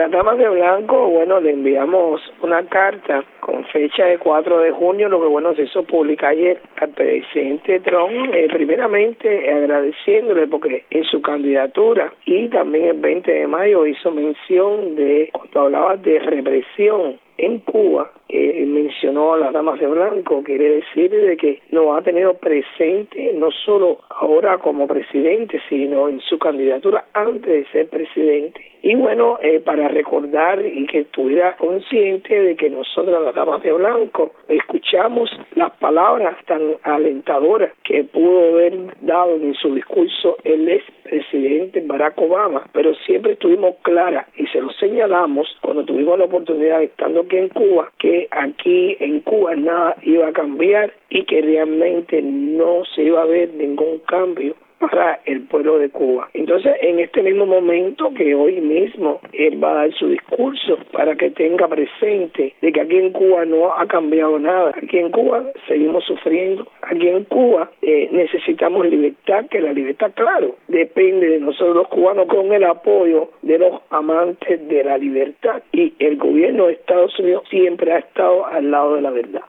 Las damas de blanco, bueno, le enviamos una carta con fecha de 4 de junio, lo que bueno se hizo pública ayer al presidente Trump, primeramente agradeciéndole porque en su candidatura y también el 20 de mayo hizo mención de, cuando hablaba de represión en Cuba, mencionó a las damas de blanco, quiere decir de que nos ha tenido presente no solo ahora como presidente, sino en su candidatura antes de ser presidente. Y bueno, para recordar y que estuviera consciente de que nosotros las damas de blanco escuchamos las palabras tan alentadoras que pudo haber dado en su discurso el expresidente Barack Obama, pero siempre estuvimos claras y se lo señalamos cuando tuvimos la oportunidad estando aquí en Cuba, que aquí en Cuba nada iba a cambiar y que realmente no se iba a ver ningún cambio para el pueblo de Cuba. Entonces, en este mismo momento que hoy mismo él va a dar su discurso para que tenga presente de que aquí en Cuba no ha cambiado nada. Aquí en Cuba seguimos sufriendo. Aquí en Cuba necesitamos libertad, que la libertad, claro, depende de nosotros los cubanos con el apoyo de los amantes de la libertad. Y el gobierno de Estados Unidos siempre ha estado al lado de la verdad.